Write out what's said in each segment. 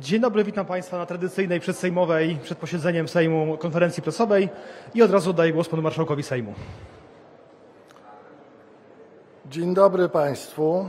Dzień dobry, witam Państwa na tradycyjnej przedsejmowej, przed posiedzeniem Sejmu konferencji prasowej i od razu oddaję głos panu marszałkowi Sejmu. Dzień dobry Państwu.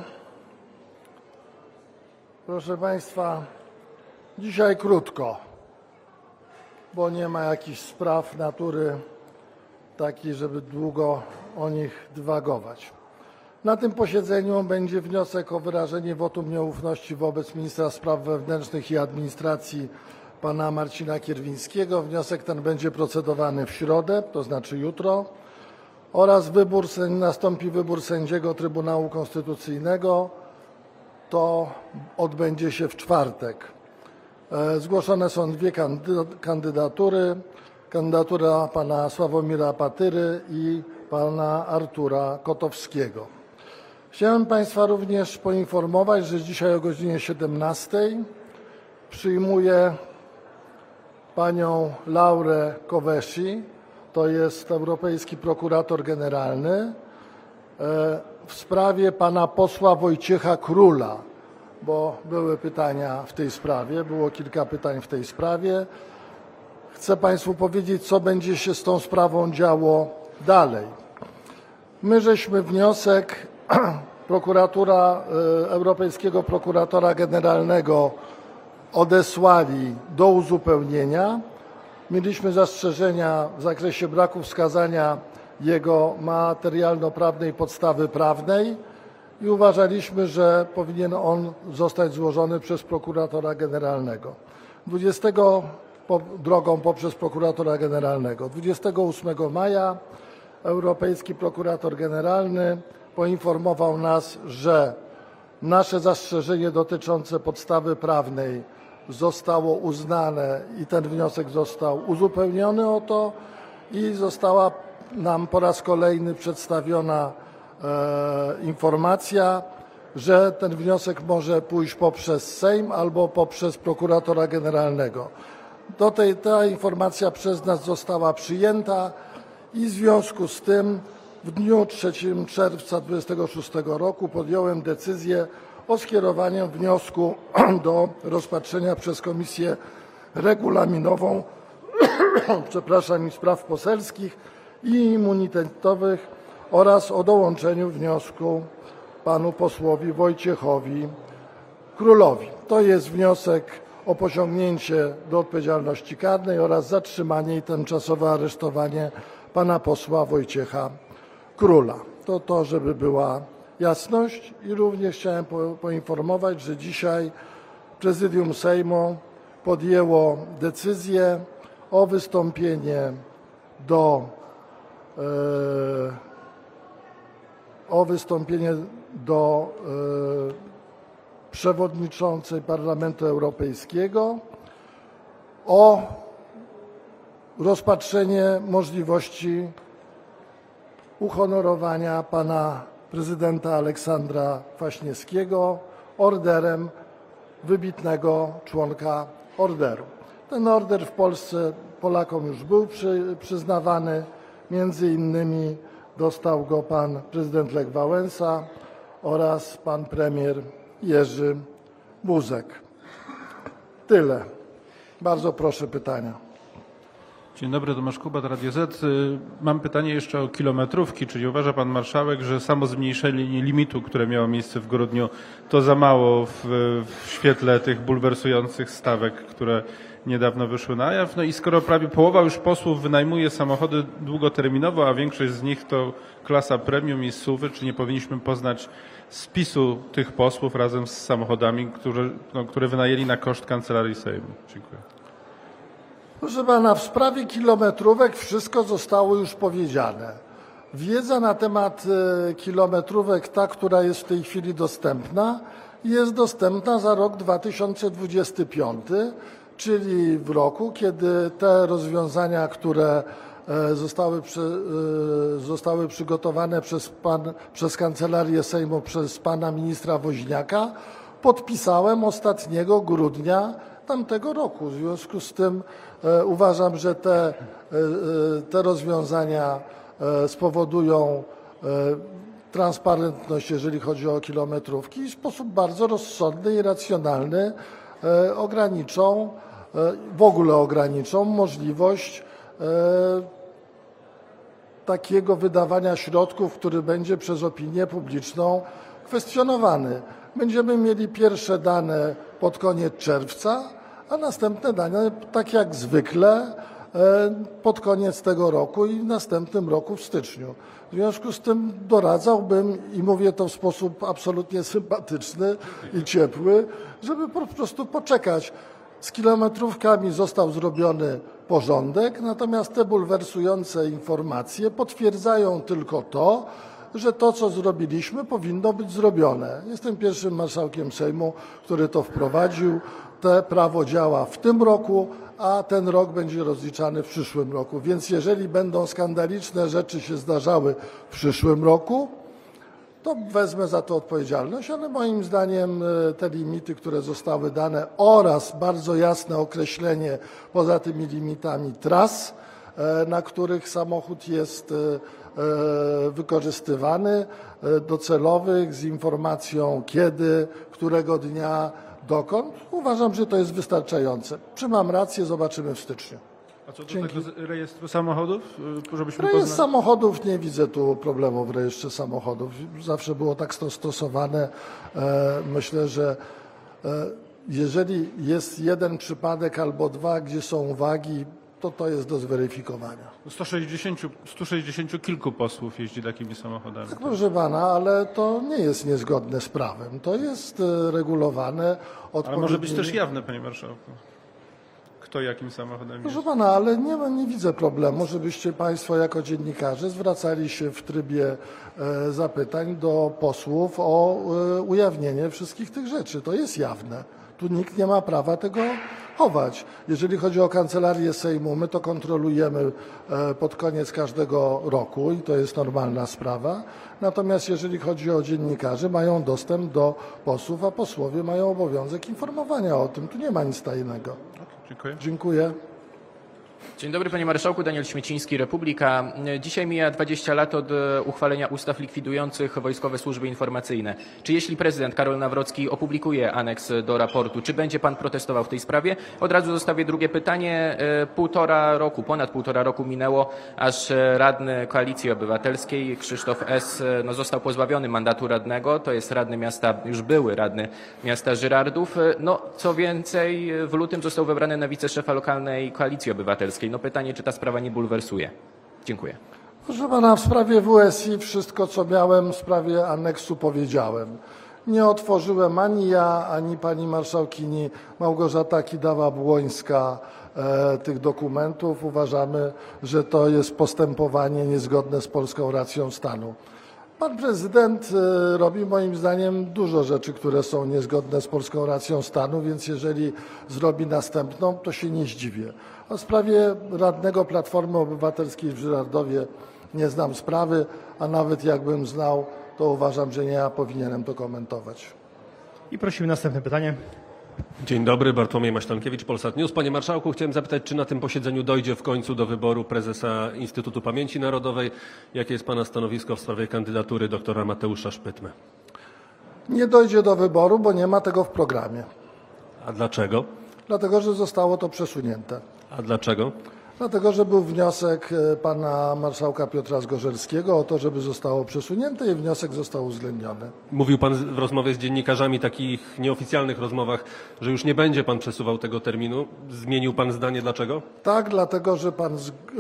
Proszę Państwa, dzisiaj krótko, bo nie ma jakichś spraw natury takiej, żeby długo o nich dywagować. Na tym posiedzeniu będzie wniosek o wyrażenie wotum nieufności wobec ministra spraw wewnętrznych i administracji pana Marcina Kierwińskiego. Wniosek ten będzie procedowany w środę, to znaczy jutro, oraz nastąpi wybór sędziego Trybunału Konstytucyjnego. To odbędzie się w czwartek. Zgłoszone są dwie kandydatury. Kandydatura pana Sławomira Patyry i pana Artura Kotowskiego. Chciałem Państwa również poinformować, że dzisiaj o godzinie 17 przyjmuję panią Laurę Kövesi, to jest europejski prokurator generalny, w sprawie pana posła Wojciecha Króla, bo były pytania w tej sprawie, było kilka pytań w tej sprawie. Chcę Państwu powiedzieć, co będzie się z tą sprawą działo dalej. My żeśmy wniosek Europejskiego Prokuratora Generalnego odesłali do uzupełnienia. Mieliśmy zastrzeżenia w zakresie braku wskazania jego materialno-prawnej podstawy prawnej i uważaliśmy, że powinien on zostać złożony przez Prokuratora Generalnego. Drogą poprzez Prokuratora Generalnego. 28 maja Europejski Prokurator Generalny poinformował nas, że nasze zastrzeżenie dotyczące podstawy prawnej zostało uznane i ten wniosek został uzupełniony o to i została nam po raz kolejny przedstawiona informacja, że ten wniosek może pójść poprzez Sejm albo poprzez Prokuratora Generalnego. Ta informacja przez nas została przyjęta i w związku z tym w dniu 3 czerwca 2026 roku podjąłem decyzję o skierowaniu wniosku do rozpatrzenia przez Komisję Regulaminową i Spraw Poselskich i Immunitetowych oraz o dołączeniu wniosku panu posłowi Wojciechowi Królowi. To jest wniosek o pociągnięcie do odpowiedzialności karnej oraz zatrzymanie i tymczasowe aresztowanie pana posła Wojciecha Króla. To, żeby była jasność. I również chciałem poinformować, że dzisiaj Prezydium Sejmu podjęło decyzję o wystąpienie do przewodniczącej Parlamentu Europejskiego o rozpatrzenie możliwości uhonorowania pana prezydenta Aleksandra Kwaśniewskiego orderem wybitnego członka orderu. Ten order w Polsce Polakom już był przyznawany. Między innymi dostał go pan prezydent Lech Wałęsa oraz pan premier Jerzy Buzek. Tyle. Bardzo proszę pytania. Dzień dobry, Tomasz Kubat, Radio Z. Mam pytanie jeszcze o kilometrówki. Czy nie uważa pan marszałek, że samo zmniejszenie limitu, które miało miejsce w grudniu, to za mało w świetle tych bulwersujących stawek, które niedawno wyszły na jaw? No i skoro prawie połowa już posłów wynajmuje samochody długoterminowo, a większość z nich to klasa premium i SUV-y, czy nie powinniśmy poznać spisu tych posłów razem z samochodami, które wynajęli na koszt Kancelarii Sejmu? Dziękuję. Proszę pana, w sprawie kilometrówek wszystko zostało już powiedziane. Wiedza na temat kilometrówek, ta, która jest w tej chwili dostępna, jest dostępna za rok 2025, czyli w roku, kiedy te rozwiązania, które zostały przygotowane przez Kancelarię Sejmu, przez pana ministra Woźniaka, podpisałem ostatniego grudnia tamtego roku. W związku z tym uważam, że te rozwiązania spowodują transparentność, jeżeli chodzi o kilometrówki, i w sposób bardzo rozsądny i racjonalny ograniczą, w ogóle ograniczą możliwość takiego wydawania środków, który będzie przez opinię publiczną kwestionowany. Będziemy mieli pierwsze dane pod koniec czerwca, a następne dane, tak jak zwykle, pod koniec tego roku i w następnym roku w styczniu. W związku z tym doradzałbym, i mówię to w sposób absolutnie sympatyczny i ciepły, żeby po prostu poczekać. Z kilometrówkami został zrobiony porządek, natomiast te bulwersujące informacje potwierdzają tylko to, że to, co zrobiliśmy, powinno być zrobione. Jestem pierwszym marszałkiem Sejmu, który to wprowadził. To prawo działa w tym roku, a ten rok będzie rozliczany w przyszłym roku. Więc jeżeli będą skandaliczne rzeczy się zdarzały w przyszłym roku, to wezmę za to odpowiedzialność, ale moim zdaniem te limity, które zostały dane oraz bardzo jasne określenie poza tymi limitami tras, na których samochód jest wykorzystywany, docelowych, z informacją kiedy, którego dnia, dokąd, uważam, że to jest wystarczające. Czy mam rację, zobaczymy w styczniu. A co do Dzięki. tego rejestru samochodów, żebyśmy Rejestr poznali? samochodów, nie widzę tu problemu w rejestrze samochodów. Zawsze było tak to stosowane. Myślę, że jeżeli jest jeden przypadek albo dwa, gdzie są uwagi, to jest do zweryfikowania. 160 kilku posłów jeździ takimi samochodami. Tak, proszę pana, ale to nie jest niezgodne z prawem. To jest regulowane Ale może być też odpowiednimi... jawne, panie marszałku. Kto jakim samochodem Proszę jeździ. pana, ale nie widzę problemu, żebyście państwo jako dziennikarze zwracali się w trybie zapytań do posłów o ujawnienie wszystkich tych rzeczy. To jest jawne. Tu nikt nie ma prawa tego chować. Jeżeli chodzi o Kancelarię Sejmu, my to kontrolujemy pod koniec każdego roku i to jest normalna sprawa. Natomiast jeżeli chodzi o dziennikarzy, mają dostęp do posłów, a posłowie mają obowiązek informowania o tym. Tu nie ma nic tajnego. Dziękuję. Dziękuję. Dzień dobry panie marszałku, Daniel Śmieciński, Republika. Dzisiaj mija 20 lat od uchwalenia ustaw likwidujących wojskowe służby informacyjne. Czy jeśli prezydent Karol Nawrocki opublikuje aneks do raportu, czy będzie pan protestował w tej sprawie? Od razu zostawię drugie pytanie. Ponad półtora roku minęło, aż radny Koalicji Obywatelskiej Krzysztof S. Został pozbawiony mandatu radnego. To jest radny miasta, już były radny miasta Żyrardów. Co więcej, w lutym został wybrany na wiceszefa lokalnej Koalicji Obywatelskiej. Pytanie, czy ta sprawa nie bulwersuje? Dziękuję. Proszę pana, w sprawie WSI wszystko, co miałem w sprawie aneksu, powiedziałem. Nie otworzyłem ani ja, ani pani marszałkini Małgorzata Kidawa-Błońska tych dokumentów. Uważamy, że to jest postępowanie niezgodne z polską racją stanu. Pan prezydent robi moim zdaniem dużo rzeczy, które są niezgodne z polską racją stanu, więc jeżeli zrobi następną, to się nie zdziwię. A w sprawie radnego Platformy Obywatelskiej w Żyrardowie nie znam sprawy, a nawet jakbym znał, to uważam, że nie ja powinienem to komentować. I prosimy następne pytanie. Dzień dobry, Bartłomiej Maślankiewicz, Polsat News. Panie marszałku, chciałem zapytać, czy na tym posiedzeniu dojdzie w końcu do wyboru prezesa Instytutu Pamięci Narodowej? Jakie jest pana stanowisko w sprawie kandydatury doktora Mateusza Szpytmy? Nie dojdzie do wyboru, bo nie ma tego w programie. A dlaczego? Dlatego, że zostało to przesunięte. A dlaczego? Dlatego, że był wniosek pana marszałka Piotra Zgorzelskiego o to, żeby zostało przesunięte i wniosek został uwzględniony. Mówił pan w rozmowie z dziennikarzami, takich nieoficjalnych rozmowach, że już nie będzie pan przesuwał tego terminu. Zmienił pan zdanie, dlaczego? Tak, dlatego, że pan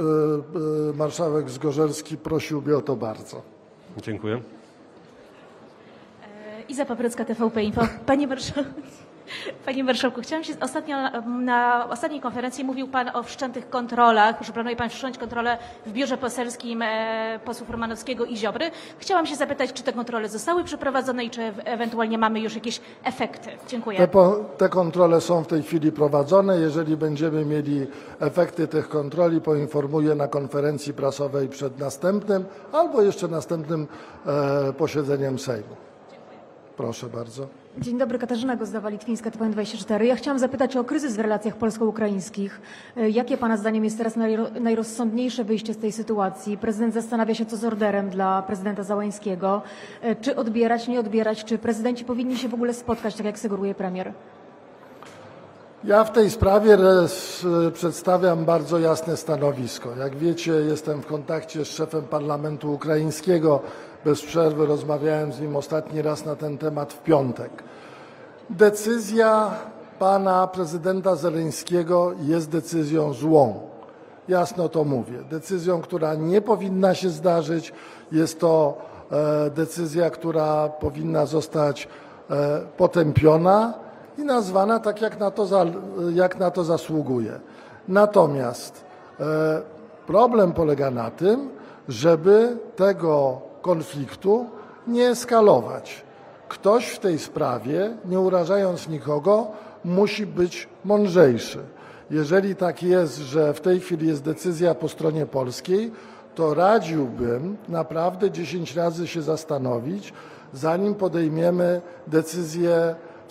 marszałek Zgorzelski prosił mnie o to bardzo. Dziękuję. Iza Paprycka, TVP Info. Panie marszałku, chciałam się ostatnio na ostatniej konferencji mówił pan o wszczętych kontrolach, że planuje pan wszcząć kontrolę w biurze poselskim posłów Romanowskiego i Ziobry. Chciałam się zapytać, czy te kontrole zostały przeprowadzone i czy ewentualnie mamy już jakieś efekty. Dziękuję. Te kontrole są w tej chwili prowadzone. Jeżeli będziemy mieli efekty tych kontroli, poinformuję na konferencji prasowej przed następnym albo jeszcze następnym posiedzeniem Sejmu. Proszę bardzo. Dzień dobry, Katarzyna Gozdawa-Litwińska, TVN24. Ja chciałam zapytać o kryzys w relacjach polsko-ukraińskich. Jakie pana zdaniem jest teraz najrozsądniejsze wyjście z tej sytuacji? Prezydent zastanawia się, co z orderem dla prezydenta Załęskiego. Czy odbierać, nie odbierać? Czy prezydenci powinni się w ogóle spotkać, tak jak sugeruje premier? Ja w tej sprawie przedstawiam bardzo jasne stanowisko. Jak wiecie, jestem w kontakcie z szefem parlamentu ukraińskiego. Bez przerwy rozmawiałem z nim ostatni raz na ten temat w piątek. Decyzja pana prezydenta Zełenskiego jest decyzją złą. Jasno to mówię. Decyzją, która nie powinna się zdarzyć. Jest to decyzja, która powinna zostać potępiona i nazwana tak, jak na to zasługuje. Natomiast problem polega na tym, żeby tego konfliktu nie eskalować. Ktoś w tej sprawie, nie urażając nikogo, musi być mądrzejszy. Jeżeli tak jest, że w tej chwili jest decyzja po stronie polskiej, to radziłbym naprawdę 10 razy się zastanowić, zanim podejmiemy decyzję w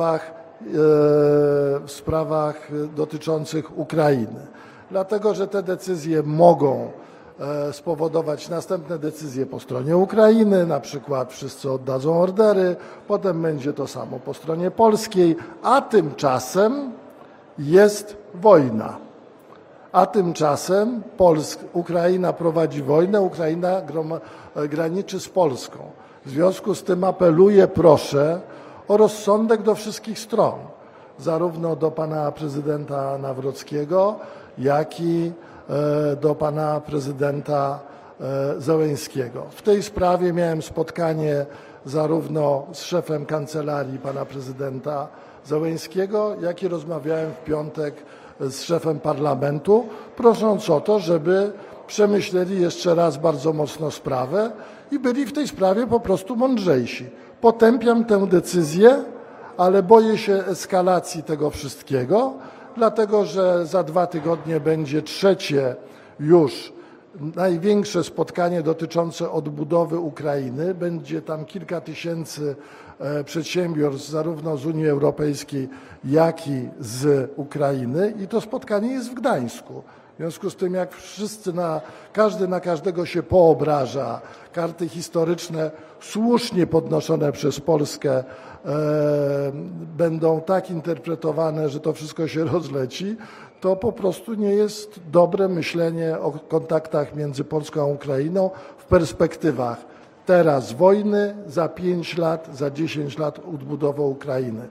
sprawach dotyczących Ukrainy. Dlatego, że te decyzje mogą spowodować następne decyzje po stronie Ukrainy, na przykład wszyscy oddadzą ordery, potem będzie to samo po stronie polskiej, a tymczasem jest wojna. A tymczasem Ukraina prowadzi wojnę, Ukraina graniczy z Polską. W związku z tym apeluję, proszę o rozsądek do wszystkich stron, zarówno do pana prezydenta Nawrockiego, jak i do pana prezydenta Zełenskiego. W tej sprawie miałem spotkanie zarówno z szefem kancelarii pana prezydenta Zełenskiego, jak i rozmawiałem w piątek z szefem parlamentu, prosząc o to, żeby przemyśleli jeszcze raz bardzo mocno sprawę i byli w tej sprawie po prostu mądrzejsi. Potępiam tę decyzję, ale boję się eskalacji tego wszystkiego, dlatego że za 2 tygodnie będzie trzecie już największe spotkanie dotyczące odbudowy Ukrainy. Będzie tam kilka tysięcy przedsiębiorstw zarówno z Unii Europejskiej, jak i z Ukrainy i to spotkanie jest w Gdańsku. W związku z tym, jak wszyscy każdy na każdego się poobraża, karty historyczne słusznie podnoszone przez Polskę będą tak interpretowane, że to wszystko się rozleci, to po prostu nie jest dobre myślenie o kontaktach między Polską a Ukrainą w perspektywach teraz wojny, za 5 lat, za 10 lat odbudowy Ukrainy.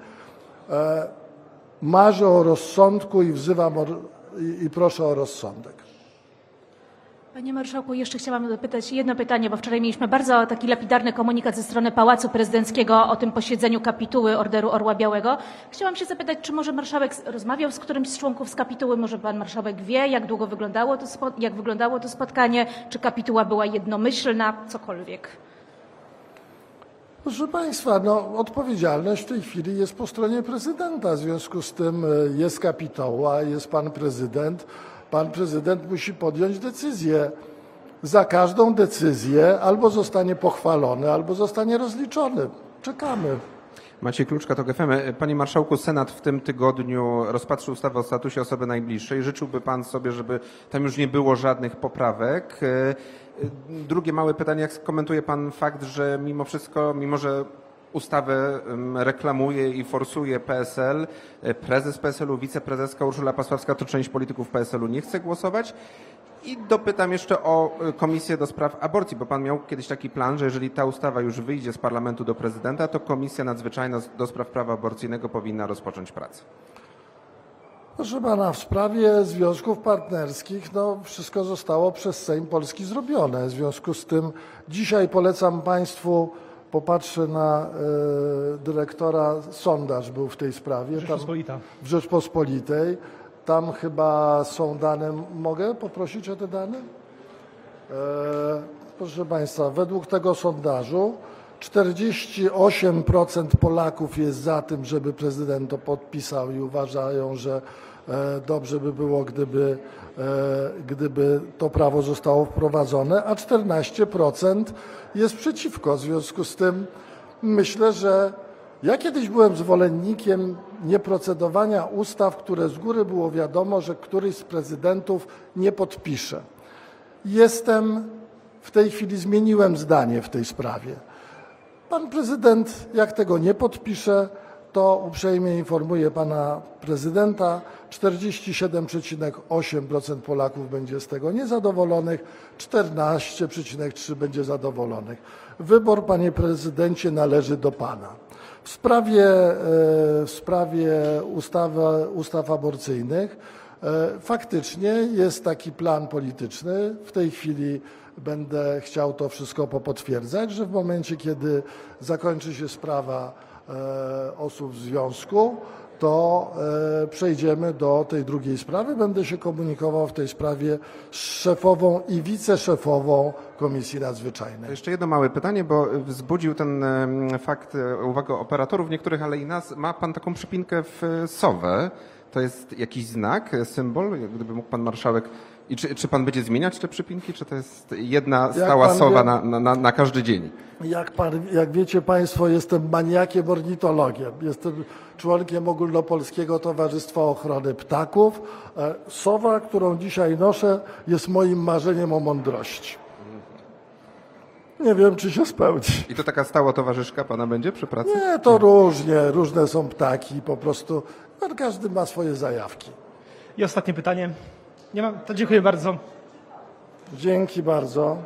Marzę o rozsądku i wzywam i proszę o rozsądek. Panie marszałku, jeszcze chciałam dopytać jedno pytanie, bo wczoraj mieliśmy bardzo taki lapidarny komunikat ze strony Pałacu Prezydenckiego o tym posiedzeniu kapituły Orderu Orła Białego. Chciałam się zapytać, czy może marszałek rozmawiał z którymś z członków z kapituły, może pan marszałek wie, jak długo wyglądało to spotkanie, czy kapituła była jednomyślna, cokolwiek. Proszę państwa, odpowiedzialność w tej chwili jest po stronie prezydenta, w związku z tym jest kapituła, jest pan prezydent. Pan prezydent musi podjąć decyzję. Za każdą decyzję albo zostanie pochwalony, albo zostanie rozliczony. Czekamy. Maciej Kluczka, TOK FM. Panie Marszałku, Senat w tym tygodniu rozpatrzy ustawę o statusie osoby najbliższej. Życzyłby Pan sobie, żeby tam już nie było żadnych poprawek? Drugie małe pytanie, jak skomentuje Pan fakt, że mimo wszystko, mimo że ustawę reklamuje i forsuje PSL, prezes PSL-u, wiceprezeska Urszula Pasławska, to część polityków PSL-u nie chce głosować? I dopytam jeszcze o Komisję do Spraw Aborcji, bo Pan miał kiedyś taki plan, że jeżeli ta ustawa już wyjdzie z parlamentu do prezydenta, to Komisja Nadzwyczajna do Spraw Prawa Aborcyjnego powinna rozpocząć pracę. Proszę pana, w sprawie związków partnerskich wszystko zostało przez Sejm Polski zrobione. W związku z tym dzisiaj polecam państwu, popatrzę na dyrektora, sondaż był w tej sprawie. Rzeczpospolita. W Rzeczpospolitej. Tam chyba są dane. Mogę poprosić o te dane? Proszę państwa, według tego sondażu 48% Polaków jest za tym, żeby prezydent to podpisał i uważają, że dobrze by było, gdyby to prawo zostało wprowadzone, a 14% jest przeciwko. W związku z tym myślę, że ja kiedyś byłem zwolennikiem nieprocedowania ustaw, które z góry było wiadomo, że któryś z prezydentów nie podpisze. W tej chwili zmieniłem zdanie w tej sprawie. Pan prezydent, jak tego nie podpisze, to uprzejmie informuję pana prezydenta, 47,8% Polaków będzie z tego niezadowolonych, 14,3% będzie zadowolonych. Wybór, panie prezydencie, należy do pana. W sprawie ustaw aborcyjnych faktycznie jest taki plan polityczny. W tej chwili będę chciał to wszystko popotwierdzać, że w momencie, kiedy zakończy się sprawa osób w związku, to przejdziemy do tej drugiej sprawy. Będę się komunikował w tej sprawie z szefową i wiceszefową Komisji Nadzwyczajnej. Jeszcze jedno małe pytanie, bo wzbudził ten fakt uwagę operatorów niektórych, ale i nas. Ma pan taką przypinkę w sowę. To jest jakiś znak, symbol? Gdyby mógł pan marszałek... I czy pan będzie zmieniać te przypinki, czy to jest jedna stała sowa na każdy dzień? Jak wiecie państwo, jestem maniakiem ornitologiem. Jestem członkiem Ogólnopolskiego Towarzystwa Ochrony Ptaków. Sowa, którą dzisiaj noszę, jest moim marzeniem o mądrości. Nie wiem, czy się spełni. I to taka stała towarzyszka pana będzie przy pracy? Nie, to różne są ptaki, po prostu każdy ma swoje zajawki. I ostatnie pytanie. Nie mam, to dziękuję bardzo. Dzięki bardzo.